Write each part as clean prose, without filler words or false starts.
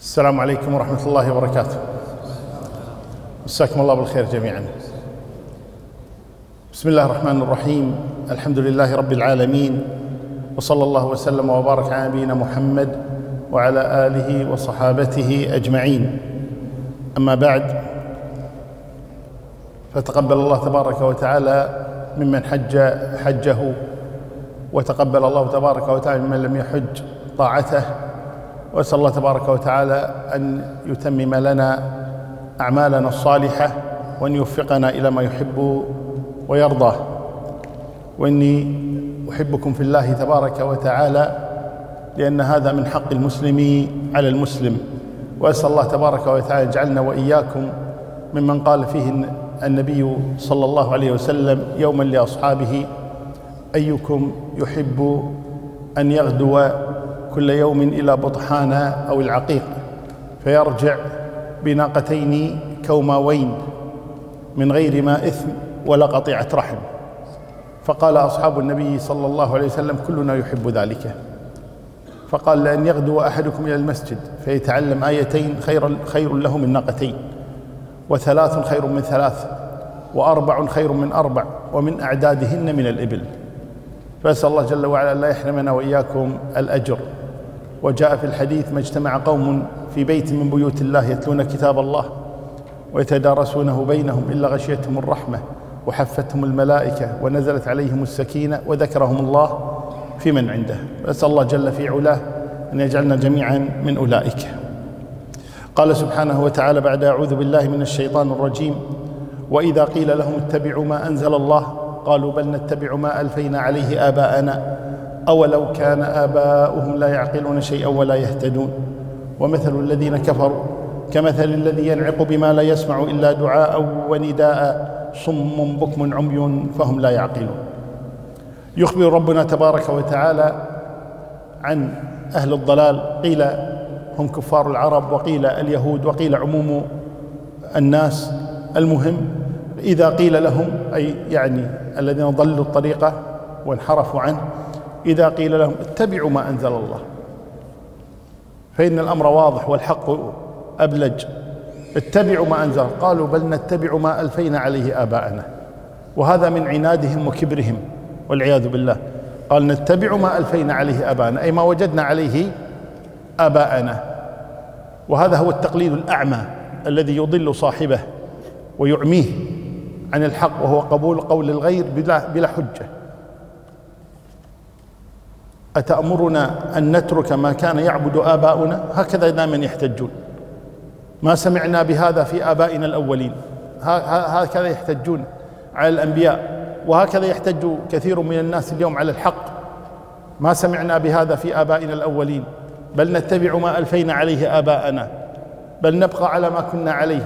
السلام عليكم ورحمة الله وبركاته. مساكم الله بالخير جميعا. بسم الله الرحمن الرحيم. الحمد لله رب العالمين، وصلى الله وسلم وبارك على نبينا محمد وعلى آله وصحابته أجمعين. أما بعد، فتقبل الله تبارك وتعالى ممن حجه، وتقبل الله تبارك وتعالى ممن لم يحج طاعته، وأسأل الله تبارك وتعالى أن يتمم لنا أعمالنا الصالحة وأن يوفقنا إلى ما يحب ويرضاه. وإني أحبكم في الله تبارك وتعالى، لأن هذا من حق المسلم على المسلم. وأسأل الله تبارك وتعالى يجعلنا وإياكم ممن قال فيه النبي صلى الله عليه وسلم يوما لأصحابه: أيكم يحب أن يغدو كل يوم إلى بطحان أو العقيق فيرجع بناقتين كوماوين من غير ما إثم ولا قطيعة رحم؟ فقال أصحاب النبي صلى الله عليه وسلم: كلنا يحب ذلك. فقال: لأن يغدو أحدكم إلى المسجد فيتعلم آيتين خير له من ناقتين، وثلاث خير من ثلاث، وأربع خير من أربع، ومن أعدادهن من الإبل. فأسأل الله جل وعلا لا يحرمنا وإياكم الأجر. وجاء في الحديث: ما اجتمع قوم في بيت من بيوت الله يتلون كتاب الله ويتدارسونه بينهم إلا غشيتهم الرحمة وحفتهم الملائكة ونزلت عليهم السكينة وذكرهم الله في من عنده. أسأل الله جل في علاه أن يجعلنا جميعا من أولئك. قال سبحانه وتعالى بعد: أعوذ بالله من الشيطان الرجيم: وإذا قيل لهم اتبعوا ما أنزل الله قالوا بل نتبع ما ألفينا عليه آباءنا أولو كان آباؤهم لا يعقلون شيئا ولا يهتدون ومثل الذين كفروا كمثل الذي ينعق بما لا يسمع إلا دعاء ونداء صم بكم عمي فهم لا يعقلون. يخبر ربنا تبارك وتعالى عن أهل الضلال، قيل هم كفار العرب، وقيل اليهود، وقيل عموم الناس. المهم، إذا قيل لهم، أي يعني الذين ضلوا الطريقة وانحرفوا عنه، إذا قيل لهم اتبعوا ما أنزل الله، فإن الأمر واضح والحق أبلج. اتبعوا ما أنزل، قالوا بل نتبع ما ألفينا عليه آباءنا. وهذا من عنادهم وكبرهم والعياذ بالله. قال: نتبع ما ألفينا عليه آباءنا، أي ما وجدنا عليه آباءنا. وهذا هو التقليد الأعمى الذي يضل صاحبه ويعميه عن الحق، وهو قبول قول الغير بلا حجة. أتأمرنا أن نترك ما كان يعبد آباؤنا؟ هكذا دائما يحتجون: ما سمعنا بهذا في آبائنا الأولين. هكذا يحتجون على الأنبياء، وهكذا يحتج كثير من الناس اليوم على الحق: ما سمعنا بهذا في آبائنا الأولين، بل نتبع ما ألفينا عليه آباءنا، بل نبقى على ما كنا عليه.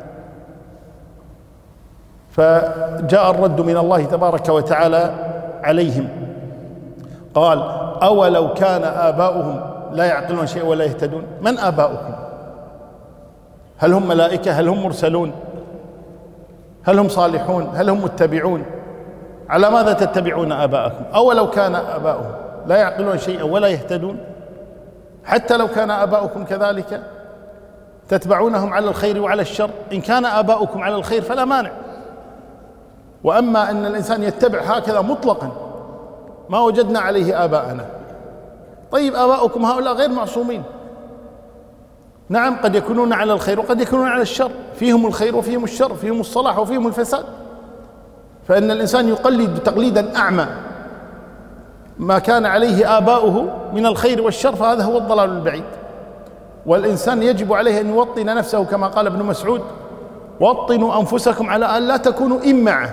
فجاء الرد من الله تبارك وتعالى عليهم، قال: أولو كان آباؤهم لا يعقلون شيئا ولا يهتدون. من آباؤكم؟ هل هم ملائكة؟ هل هم مرسلون؟ هل هم صالحون؟ هل هم متبعون؟ على ماذا تتبعون آباءكم؟ أولو كان آباؤهم لا يعقلون شيئا ولا يهتدون. حتى لو كان آباؤكم كذلك تتبعونهم على الخير وعلى الشر. إن كان آباؤكم على الخير فلا مانع، وأما أن الإنسان يتبع هكذا مطلقا ما وجدنا عليه آباءنا. طيب، آباؤكم هؤلاء غير معصومين، نعم، قد يكونون على الخير وقد يكونون على الشر، فيهم الخير وفيهم الشر، فيهم الصلاح وفيهم الفساد. فإن الإنسان يقلد تقليدا أعمى ما كان عليه آباؤه من الخير والشر، فهذا هو الضلال البعيد. والإنسان يجب عليه أن يوطن نفسه كما قال ابن مسعود: وطنوا أنفسكم على أن لا تكونوا إمعة.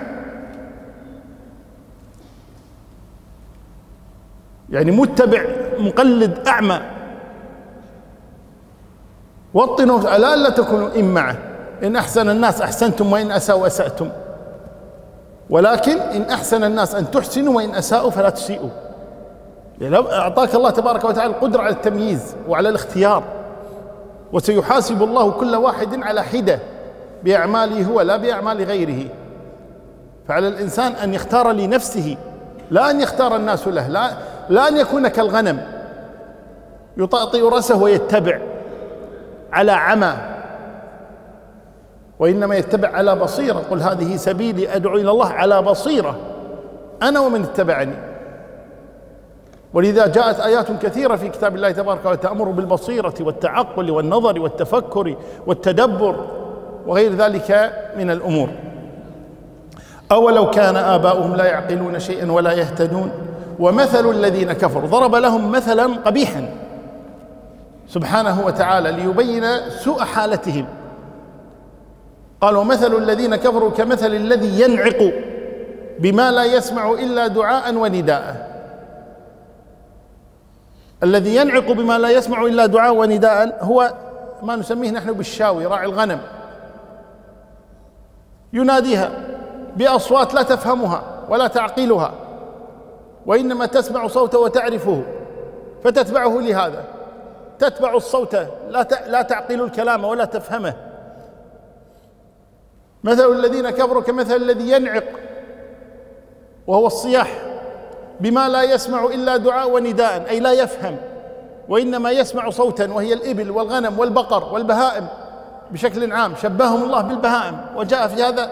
يعني متبع مقلد أعمى. وطنوا على أن لا تكونوا إمعة. إن أحسن الناس أحسنتم وإن أساءوا أسأتم، ولكن إن أحسن الناس أن تحسنوا وإن أساءوا فلا تسيئوا. يعني أعطاك الله تبارك وتعالى القدرة على التمييز وعلى الاختيار، وسيحاسب الله كل واحد على حدة بأعماله هو لا بأعمال غيره. فعلى الإنسان أن يختار لنفسه، لا أن يختار الناس له، لا أن يكون كالغنم يطأطئ رأسه ويتبع، على عمى، وإنما يتبع على بصيرة. قل هذه سبيلي أدعو إلى الله على بصيرة أنا ومن اتبعني. ولذا جاءت آيات كثيرة في كتاب الله تبارك وتعالى تأمر بالبصيرة والتعقل والنظر والتفكر والتدبر وغير ذلك من الأمور. أولو كان آباؤهم لا يعقلون شيئا ولا يهتدون ومثل الذين كفروا. ضرب لهم مثلا قبيحا سبحانه وتعالى ليبين سوء حالتهم. قال ومثل الذين كفروا كمثل الذي ينعق بما لا يسمع إلا دعاء ونداء. الذي ينعق بما لا يسمع إلا دعاء ونداء هو ما نسميه نحن بالشاوي، راعي الغنم، يناديها بأصوات لا تفهمها ولا تعقلها، وإنما تسمع صوته وتعرفه فتتبعه. لهذا تتبع الصوت لا تعقل الكلام ولا تفهمه. مثل الذين كفروا كمثل الذي ينعق وهو الصياح بما لا يسمع إلا دعاء ونداء، أي لا يفهم، وإنما يسمع صوتا وهي الإبل والغنم والبقر والبهائم بشكل عام. شبههم الله بالبهائم، وجاء في هذا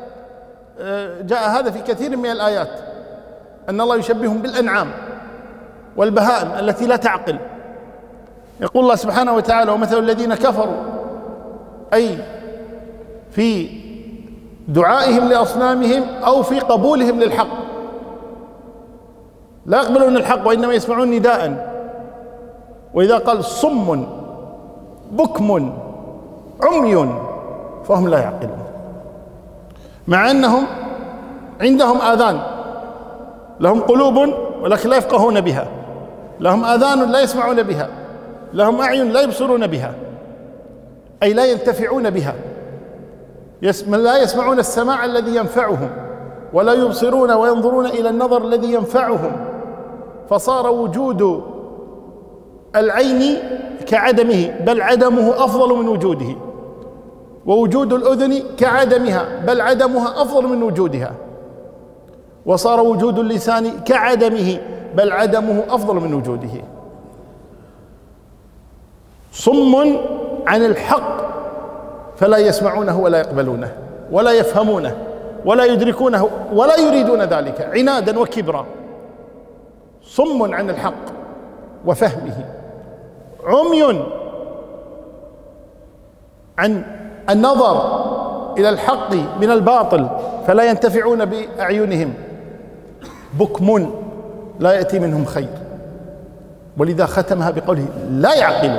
في كثير من الآيات أن الله يشبههم بالأنعام والبهائم التي لا تعقل. يقول الله سبحانه وتعالى ومثل الذين كفروا، أي في دعائهم لأصنامهم أو في قبولهم للحق، لا يقبلون الحق وإنما يسمعون نداء. وإذا قال صم بكم عمي فهم لا يعقلون، مع أنهم عندهم آذان، لهم قلوب ولكن لا يفقهون بها، لهم آذان لا يسمعون بها، لهم أعين لا يبصرون بها، أي لا ينتفعون بها، لا يسمعون السماع الذي ينفعهم، ولا يبصرون وينظرون إلى النظر الذي ينفعهم. فصار وجود العين كعدمه، بل عدمه أفضل من وجوده، ووجود الأذن كعدمها، بل عدمها أفضل من وجودها. وصار وجود اللسان كعدمه، بل عدمه أفضل من وجوده. صم عن الحق فلا يسمعونه ولا يقبلونه ولا يفهمونه ولا يدركونه ولا يريدون ذلك عنادا وكبرا. صم عن الحق وفهمه، عمي عن النظر إلى الحق من الباطل فلا ينتفعون بأعينهم، بكم لا يأتي منهم خير. ولذا ختمها بقوله لا يعقلون.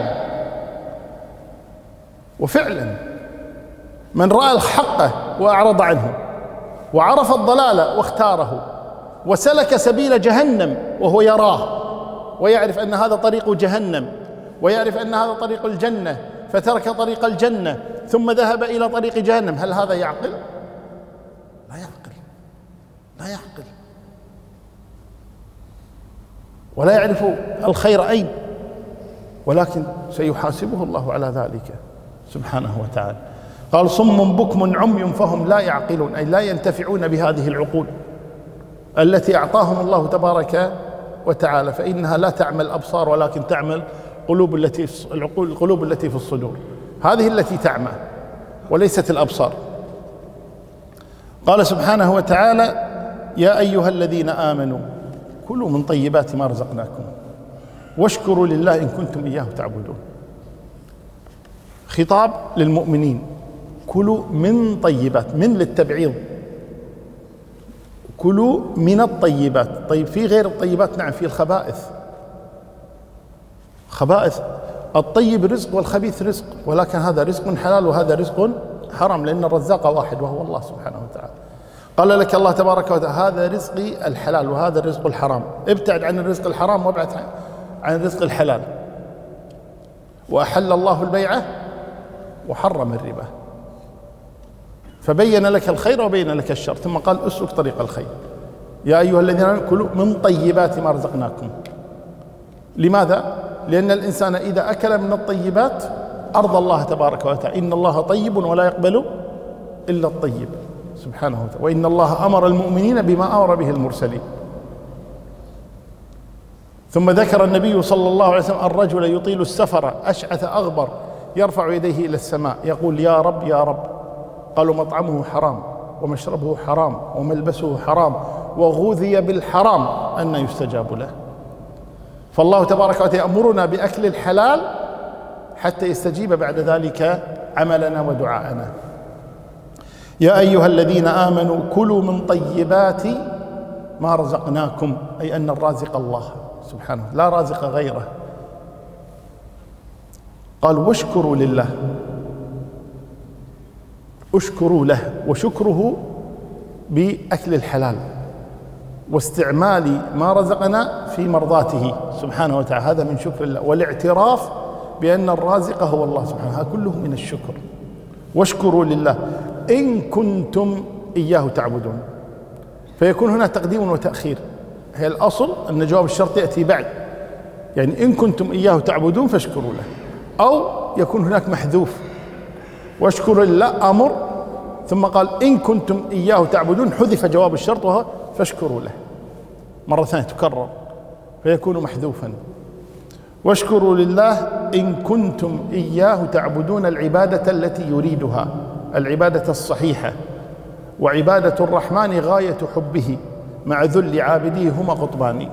وفعلا من رأى الحق وأعرض عنه وعرف الضلال واختاره وسلك سبيل جهنم وهو يراه ويعرف أن هذا طريق جهنم ويعرف أن هذا طريق الجنة، فترك طريق الجنة ثم ذهب إلى طريق جهنم، هل هذا يعقل؟ لا يعقل، لا يعقل، ولا يعرف الخير أين، ولكن سيحاسبه الله على ذلك سبحانه وتعالى. قال صم بكم عمي فهم لا يعقلون، أي لا ينتفعون بهذه العقول التي أعطاهم الله تبارك وتعالى، فإنها لا تعمل الأبصار ولكن تعمل القلوب التي في الصدور، هذه التي تعمى وليست الأبصار. قال سبحانه وتعالى يا أيها الذين آمنوا كلوا من طيبات ما رزقناكم واشكروا لله إن كنتم إياه تعبدون. خطاب للمؤمنين، كلوا من طيبات، من للتبعيض، كلوا من الطيبات. طيب في غير الطيبات؟ نعم في الخبائث، خبائث. الطيب رزق والخبيث رزق، ولكن هذا رزق حلال وهذا رزق حرام، لأن الرزاق واحد وهو الله سبحانه وتعالى. قال لك الله تبارك وتعالى هذا رزقي الحلال وهذا الرزق الحرام، ابتعد عن الرزق الحرام وابعد عن الرزق الحلال. وأحل الله البيع وحرم الربا، فبين لك الخير وبين لك الشر، ثم قال اسلك طريق الخير. يا أيها الذين آمنوا كلوا من طيبات ما رزقناكم. لماذا؟ لأن الإنسان إذا أكل من الطيبات أرضى الله تبارك وتعالى، إن الله طيب ولا يقبل إلا الطيب سبحانه وتعالى، وإن الله أمر المؤمنين بما أمر به المرسلين. ثم ذكر النبي صلى الله عليه وسلم الرجل يطيل السفر أشعث أغبر يرفع يديه إلى السماء يقول يا رب يا رب. قالوا مطعمه حرام ومشربه حرام وملبسه حرام وغذي بالحرام أن يستجاب له. فالله تبارك وتعالى يأمرنا بأكل الحلال حتى يستجيب بعد ذلك عملنا ودعاءنا. يا أيها الذين آمنوا كلوا من طيبات ما رزقناكم، أي أن الرازق الله سبحانه لا رازق غيره. قال واشكروا لله، اشكروا له، وشكره بأكل الحلال واستعمال ما رزقنا في مرضاته سبحانه وتعالى، هذا من شكر الله، والاعتراف بأن الرازق هو الله سبحانه، هذا كله من الشكر. واشكروا لله إن كنتم إياه تعبدون، فيكون هنا تقديم وتأخير. هي الأصل أن جواب الشرط يأتي بعد، يعني إن كنتم إياه تعبدون فاشكروا له، أو يكون هناك محذوف واشكروا لله أمر ثم قال إن كنتم إياه تعبدون، حذف جواب الشرط وهو فاشكروا له، مرة ثانية تكرر فيكون محذوفا. واشكروا لله إن كنتم إياه تعبدون، العبادة التي يريدها، العبادة الصحيحة. وعبادة الرحمن غاية حبه مع ذل عابديه هما قطبان.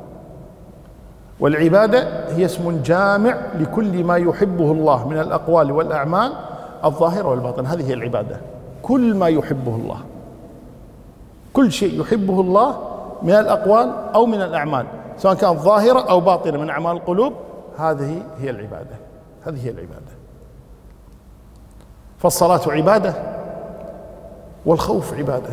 والعبادة هي اسم جامع لكل ما يحبه الله من الأقوال والأعمال الظاهرة والباطنة، هذه هي العبادة. كل ما يحبه الله، كل شيء يحبه الله من الأقوال أو من الأعمال، سواء كانت ظاهرة أو باطنة من أعمال القلوب، هذه هي العبادة، هذه هي العبادة. فالصلاة عبادة، والخوف عبادة،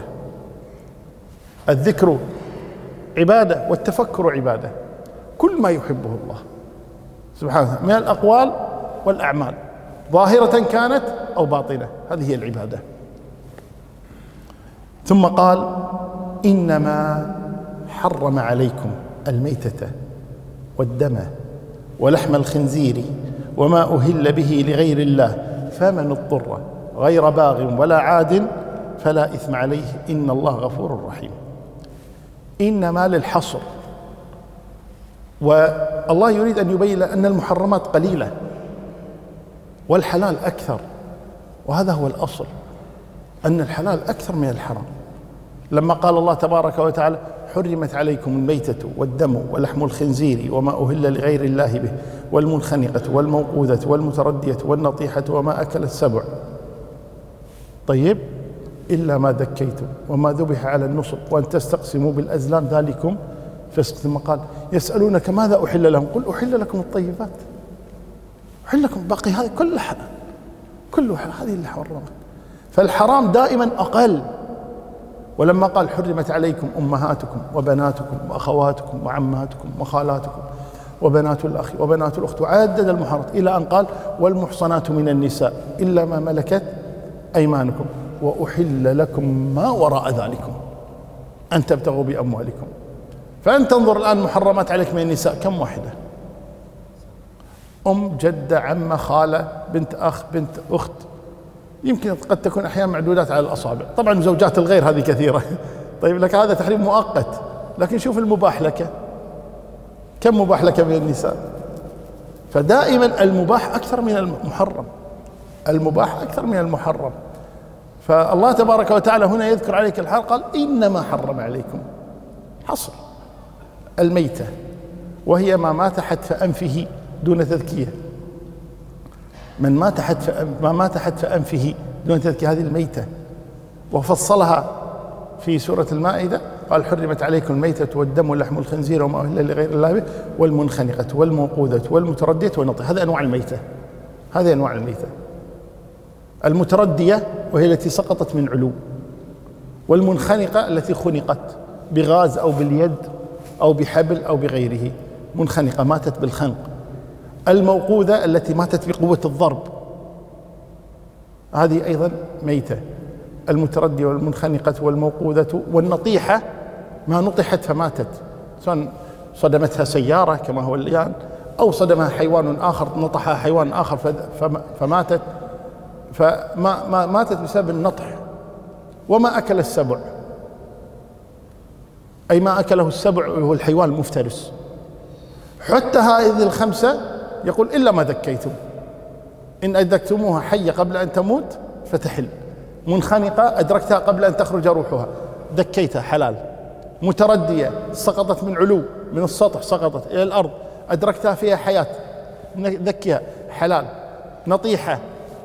الذكر عبادة، والتفكر عبادة، كل ما يحبه الله سبحانه من الأقوال والأعمال ظاهرة كانت أو باطنة، هذه هي العبادة. ثم قال إنما حرم عليكم الميتة والدم ولحم الخنزير وما أهل به لغير الله فمن اضطر غير باغ ولا عاد فلا إثم عليه إن الله غفور رحيم. إنما للحصر، والله يريد أن يبين أن المحرمات قليلة والحلال أكثر، وهذا هو الأصل، أن الحلال أكثر من الحرام. لما قال الله تبارك وتعالى حرمت عليكم الميتة والدم ولحم الخنزير وما أهل لغير الله به والمنخنقة والموقوذة والمتردية والنطيحة وما أكل السبع، طيب إلا ما ذكيتم وما ذبح على النصب وأن تستقسموا بالأزلام ذلكم فسق. ثم قال يسألونك ماذا أحل لهم قل أحل لكم الطيبات، أحل لكم باقي هذه كلها هذه اللي حرمت. فالحرام دائما أقل. ولما قال حرمت عليكم أمهاتكم وبناتكم وأخواتكم وعماتكم وخالاتكم وبنات الأخ وبنات الأخت، وعدد المحرمات إلى أن قال والمحصنات من النساء إلا ما ملكت أيمانكم وأحل لكم ما وراء ذلكم أن تبتغوا بأموالكم. فأنت تنظر الآن محرمات عليك من النساء كم واحدة؟ أم، جدة، عمة، خالة، بنت أخ، بنت أخت، يمكن قد تكون أحيانا معدودات على الأصابع. طبعا زوجات الغير هذه كثيرة. طيب لك هذا تحريم مؤقت، لكن شوف المباح لك، كم مباح لك من النساء؟ فدائما المباح أكثر من المحرم، المباح أكثر من المحرم. فالله تبارك وتعالى هنا يذكر عليك الحال، قال إنما حرم عليكم، حصر الميتة، وهي ما مات حتف أنفه دون تذكية. من مات حتف أنفه دون تذكية هذه الميتة، وفصلها في سورة المائدة قال حرمت عليكم الميتة والدم ولحم الخنزير وما أهل لغير الله به والمنخنقة والموقوذة والمتردية والنطيحة. هذه أنواع الميتة، هذه أنواع الميتة. المتردية وهي التي سقطت من علو، والمنخنقة التي خنقت بغاز أو باليد أو بحبل أو بغيره، منخنقة ماتت بالخنق. الموقوذة التي ماتت بقوة الضرب، هذه أيضا ميتة. المتردية والمنخنقة والموقوذة والنطيحة ما نطحت فماتت، سواء صدمتها سيارة كما هو الآن، أو صدمها حيوان آخر، نطحها حيوان آخر فماتت، ماتت بسبب النطح. وما أكل السبع، أي ما أكله السبع وهو الحيوان المفترس. حتى هذه الخمسة يقول إلا ما ذكيتم، إن أدركتموها حية قبل أن تموت فتحل، منخنقة أدركتها قبل أن تخرج روحها ذكيتها حلال، متردية سقطت من علو من السطح سقطت إلى الأرض أدركتها فيها حياة ذكيها حلال، نطيحة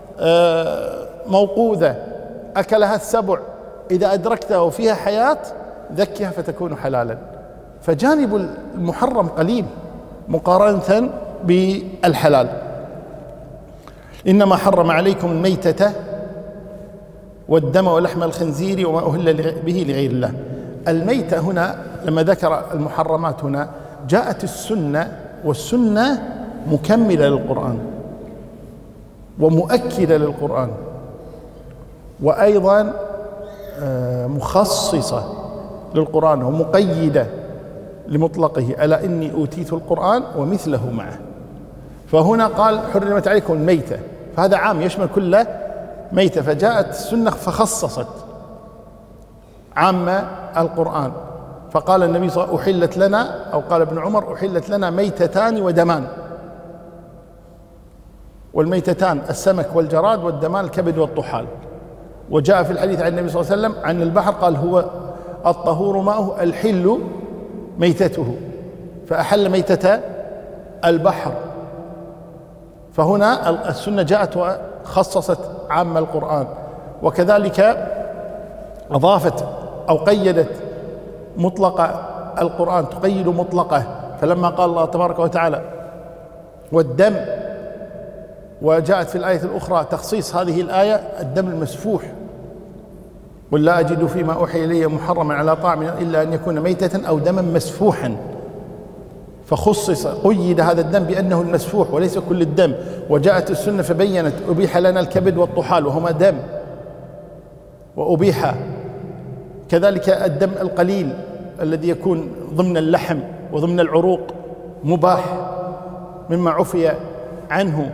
موقوذة أكلها السبع إذا أدركتها وفيها حياة ذكها فتكون حلالا. فجانب المحرم قليل مقارنة بالحلال. إنما حرم عليكم الميتة والدم ولحم الخنزير وما أهل به لغير الله. الميتة هنا لما ذكر المحرمات هنا جاءت السنة، والسنة مكملة للقرآن ومؤكدة للقرآن، وأيضا مخصصة للقرآن ومقيدة لمطلقه، ألا إني أوتيت القرآن ومثله معه. فهنا قال حرمت عليكم الميتة، فهذا عام يشمل كل ميتة، فجاءت السنة فخصصت عامة القرآن، فقال النبي صلى الله عليه وسلم أحلت لنا، أو قال ابن عمر أحلت لنا ميتتان ودمان. والميتتان السمك والجراد، والدمان الكبد والطحال. وجاء في الحديث عن النبي صلى الله عليه وسلم عن البحر قال هو الطهور ماؤه الحل ميتته، فأحل ميتة البحر. فهنا السنة جاءت وخصصت عام القرآن، وكذلك أضافت أو قيدت مطلق القرآن، تقيد مطلقه. فلما قال الله تبارك وتعالى والدم، وجاءت في الآية الأخرى تخصيص هذه الآية الدم المسفوح، قل لا أجد فيما أوحي إلي محرما على طاعم إلا أن يكون ميتة أو دما مسفوحا، فخصص قيد هذا الدم بأنه المسفوح وليس كل الدم. وجاءت السنة فبينت أبيح لنا الكبد والطحال وهما دم وأبيح، كذلك الدم القليل الذي يكون ضمن اللحم وضمن العروق مباح مما عفي عنه.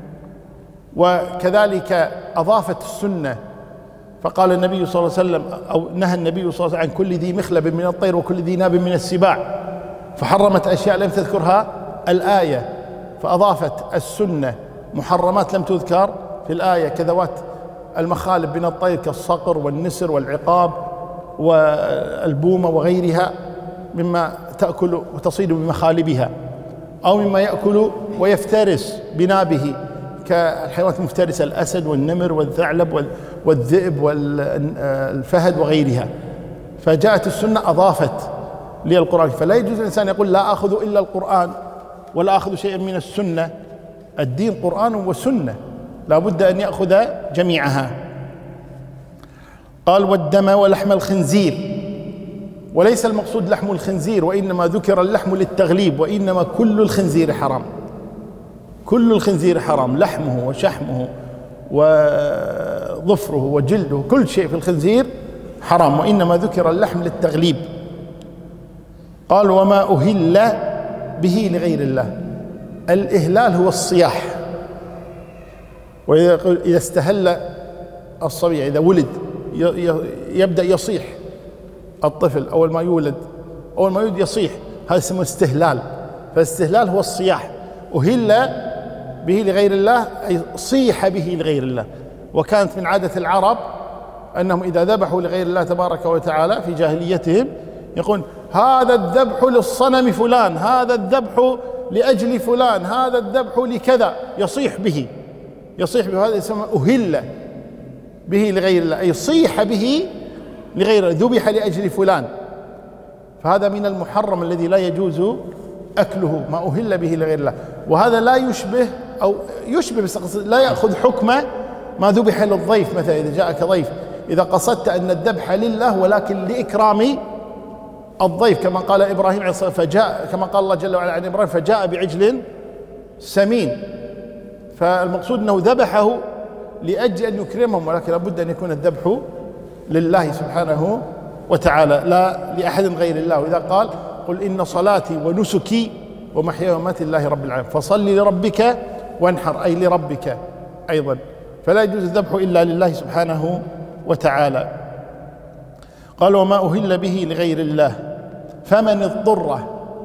وكذلك أضافت السنة فقال النبي صلى الله عليه وسلم، أو نهى النبي صلى الله عليه وسلم عن كل ذي مخلب من الطير وكل ذي ناب من السباع، فحرمت أشياء لم تذكرها الآية، فأضافت السنة محرمات لم تذكر في الآية كذوات المخالب من الطير كالصقر والنسر والعقاب والبومة وغيرها مما تأكل وتصيد بمخالبها، أو مما يأكل ويفترس بنابه كالحيوانات المفترسة الأسد والنمر والثعلب والذئب والفهد وغيرها. فجاءت السنة أضافت للقرآن، فلا يجوز الإنسان يقول لا أخذ إلا القرآن ولا أخذ شيئا من السنة. الدين قرآن وسنة، لا بد أن يأخذ جميعها. قال والدم ولحم الخنزير، وليس المقصود لحم الخنزير، وإنما ذكر اللحم للتغليب، وإنما كل الخنزير حرام، كل الخنزير حرام، لحمه وشحمه وظفره وجلده، كل شيء في الخنزير حرام، وإنما ذكر اللحم للتغليب. قال وما أهل به لغير الله. الإهلال هو الصياح، وإذا استهل الصبي إذا ولد يبدأ يصيح الطفل، أول ما يولد يصيح، هذا اسمه استهلال. فالاستهلال هو الصياح. أهل به لغير الله أي صيح به لغير الله. وكانت من عادة العرب أنهم إذا ذبحوا لغير الله تبارك وتعالى في جاهليتهم يقول هذا الذبح للصنم فلان، هذا الذبح لأجل فلان، هذا الذبح لكذا، يصيح به هذا اسمه أهل به لغير الله، أي صيح به لغير الله، ذبح لأجل فلان. فهذا من المحرم الذي لا يجوز أكله، ما أهل به لغير الله. وهذا لا يشبه أو يشبه بس لا يأخذ حكم ما ذبح للضيف. مثلا إذا جاءك ضيف، إذا قصدت أن الذبح لله ولكن لإكرام الضيف، كما قال إبراهيم عليه الصلاة والسلام، فجاء كما قال الله جل وعلا عن إبراهيم فجاء بعجل سمين. فالمقصود أنه ذبحه لأجل أن يكرمهم، ولكن لابد أن يكون الذبح لله سبحانه وتعالى لا لأحد غير الله. وإذا قال قل إن صلاتي ونسكي ومحياي ومماتي لله رب العالمين فصل لربك وانحر، أي لربك أيضا. فلا يجوز الذبح إلا لله سبحانه وتعالى. قال وما أهل به لغير الله. فمن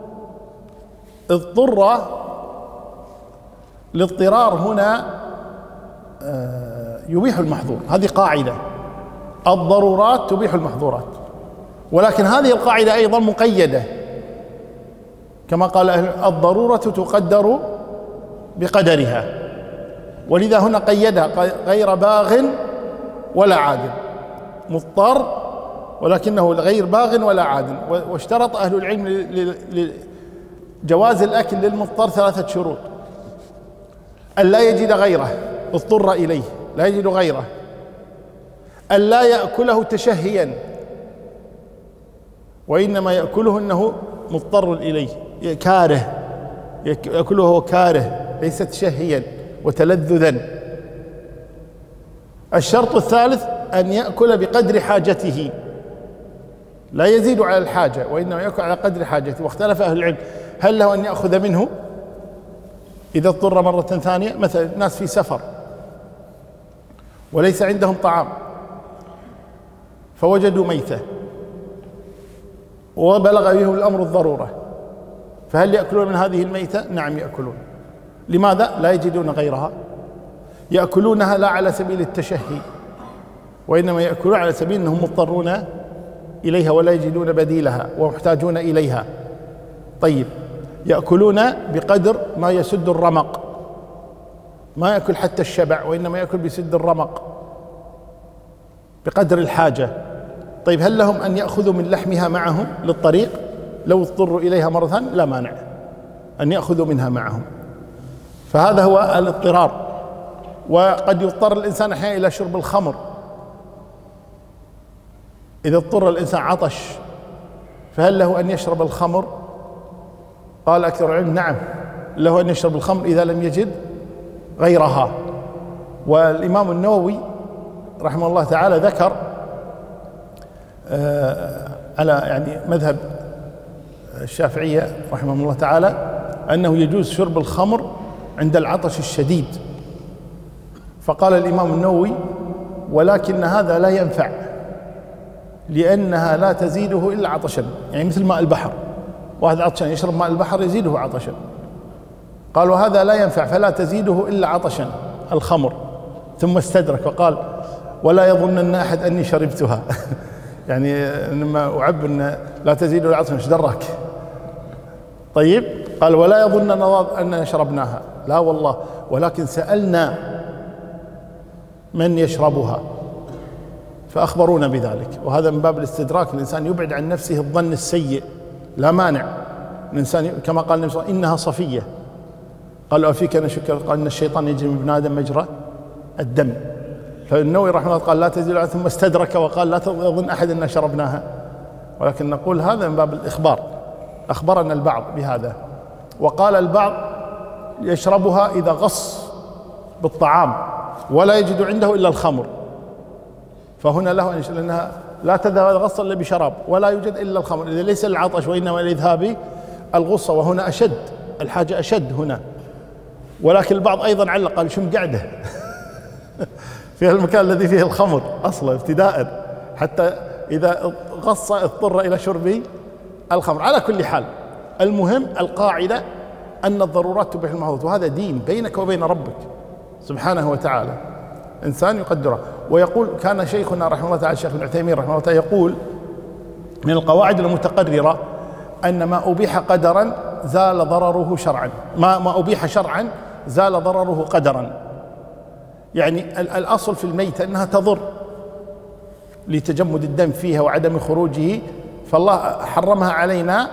اضطر، الاضطرار هنا يبيح المحظور. هذه قاعدة، الضرورات تبيح المحظورات، ولكن هذه القاعدة أيضا مقيدة كما قال الضرورة تقدر بقدرها، ولذا هنا قيدها غير باغ ولا عادل، مضطر ولكنه غير باغ ولا عادل. واشترط أهل العلم لجواز الأكل للمضطر 3 شروط: أن لا يجد غيره، اضطر إليه لا يجد غيره، أن لا يأكله تشهيا وإنما يأكله أنه مضطر إليه كاره، يأكله هو كاره ليس تشهيا وتلذذا. الشرط الثالث أن يأكل بقدر حاجته، لا يزيد على الحاجة وإنما يأكل على قدر حاجته. واختلف أهل العلم هل له أن يأخذ منه إذا اضطر مرة ثانية، مثلا ناس في سفر وليس عندهم طعام فوجدوا ميتة وبلغ بهم الأمر الضرورة، فهل يأكلون من هذه الميتة؟ نعم يأكلون. لماذا؟ لا يجدون غيرها، يأكلونها لا على سبيل التشهي وإنما يأكلون على سبيل أنهم مضطرون إليها ولا يجدون بديلها ومحتاجون إليها. طيب، يأكلون بقدر ما يسد الرمق، ما يأكل حتى الشبع وإنما يأكل بسد الرمق بقدر الحاجة. طيب، هل لهم أن يأخذوا من لحمها معهم للطريق لو اضطروا إليها مرة ثانية؟ لا مانع أن يأخذوا منها معهم. فهذا هو الاضطرار. وقد يضطر الإنسان أحيانا إلى شرب الخمر، إذا اضطر الإنسان عطش فهل له أن يشرب الخمر؟ قال أكثر العلم نعم له أن يشرب الخمر إذا لم يجد غيرها. والإمام النووي رحمه الله تعالى ذكر على مذهب الشافعية رحمه الله تعالى أنه يجوز شرب الخمر عند العطش الشديد. فقال الإمام النووي ولكن هذا لا ينفع لأنها لا تزيده إلا عطشا، يعني مثل ماء البحر، واحد عطشان يشرب ماء البحر يزيده عطشا. قال وهذا لا ينفع فلا تزيده إلا عطشا الخمر. ثم استدرك وقال ولا يظنن أحد أني شربتها يعني لما أعب أن لا تزيد إلا عطشا ايش دراك؟ طيب، قال ولا يظن أننا شربناها، لا والله، ولكن سألنا من يشربها فأخبرونا بذلك. وهذا من باب الاستدراك، الإنسان يبعد عن نفسه الظن السيء، لا مانع الإنسان كما قال النبي صلى الله عليه وسلم إنها صفية، قال أفيك أنا شك، قال إن الشيطان يجري من ابن آدم مجرى الدم. فالنووي رحمه الله قال لا تزيد، ثم استدرك وقال لا يظن أحد أن شربناها، ولكن نقول هذا من باب الإخبار، أخبرنا البعض بهذا. وقال البعض يشربها إذا غص بالطعام ولا يجد عنده إلا الخمر، فهنا له أن يشرب، لأنها لا تذهب الغصة إلا بشراب ولا يوجد إلا الخمر، إذا ليس العطش وإنما لإذهاب الغصة، وهنا أشد الحاجة أشد هنا. ولكن البعض أيضا علق قال شو مقعده في المكان الذي فيه الخمر أصلا ابتداء، حتى إذا غص اضطر إلى شرب الخمر. على كل حال المهم القاعدة أن الضرورات تبيح المحظورات، وهذا دين بينك وبين ربك سبحانه وتعالى، إنسان يقدره. ويقول كان شيخنا رحمه الله تعالى الشيخ ابن عثيمين رحمه الله تعالى يقول من القواعد المتقررة أن ما أبيح قدرا زال ضرره شرعا، ما أبيح شرعا زال ضرره قدرا. يعني الأصل في الميتة أنها تضر لتجمد الدم فيها وعدم خروجه، فالله حرمها علينا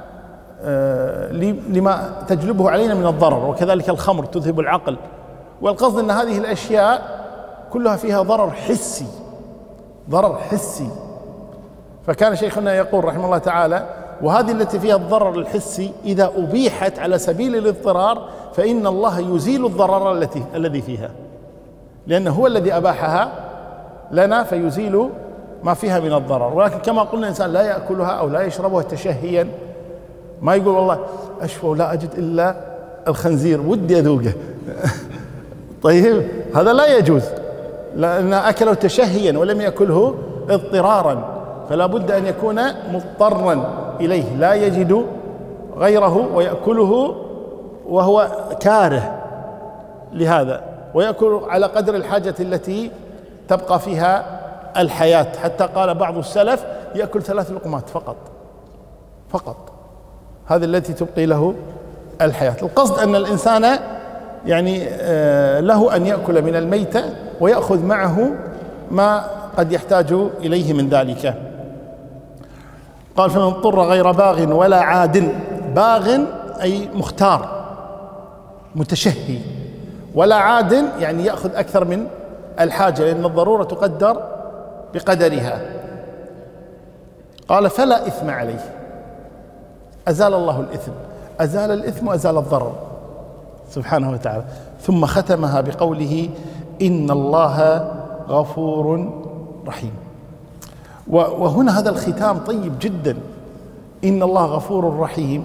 لما تجلبه علينا من الضرر، وكذلك الخمر تذهب العقل. والقصد أن هذه الأشياء كلها فيها ضرر حسي، ضرر حسي. فكان شيخنا يقول رحمه الله تعالى وهذه التي فيها الضرر الحسي إذا أبيحت على سبيل الاضطرار فإن الله يزيل الضرر الذي فيها، لأنه هو الذي أباحها لنا فيزيل ما فيها من الضرر. ولكن كما قلنا الإنسان لا يأكلها أو لا يشربها تشهيا، ما يقول والله أشفى ولا أجد إلا الخنزير ودي أذوقه طيب، هذا لا يجوز، لأن أكله تشهيا ولم يأكله اضطرارا، فلا بد أن يكون مضطرا إليه لا يجد غيره ويأكله وهو كاره لهذا. ويأكل على قدر الحاجة التي تبقى فيها الحياة، حتى قال بعض السلف يأكل 3 لقمات فقط، هذه التي تبقي له الحياة. القصد أن الإنسان يعني له أن يأكل من الميتة ويأخذ معه ما قد يحتاج إليه من ذلك. قال فمن اضطر غير باغ ولا عاد، باغ أي مختار متشهي، ولا عاد يعني يأخذ أكثر من الحاجة، لأن الضرورة تقدر بقدرها. قال فلا إثم عليه، أزال الله الإثم، أزال الإثم وأزال الضرر سبحانه وتعالى. ثم ختمها بقوله إن الله غفور رحيم. وهنا هذا الختام طيب جدا، إن الله غفور رحيم،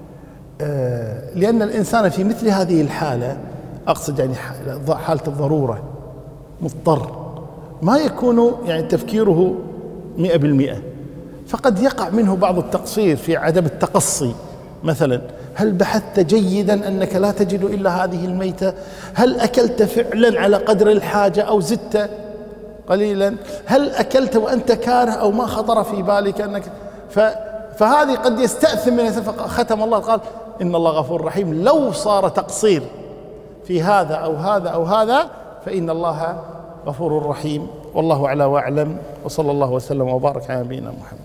لأن الإنسان في مثل هذه الحالة، أقصد يعني حالة الضرورة، مضطر، ما يكون يعني تفكيره 100%، فقد يقع منه بعض التقصير في عدم التقصي. مثلا هل بحثت جيدا أنك لا تجد إلا هذه الميتة؟ هل أكلت فعلا على قدر الحاجة أو زدت قليلا؟ هل أكلت وأنت كاره أو ما خطر في بالك أنك فهذه قد يستأثم من ختم الله قال إن الله غفور رحيم. لو صار تقصير في هذا أو هذا أو هذا فإن الله غفور رحيم. والله أعلى وأعلم، وصلى الله وسلم وبارك على نبينا محمد.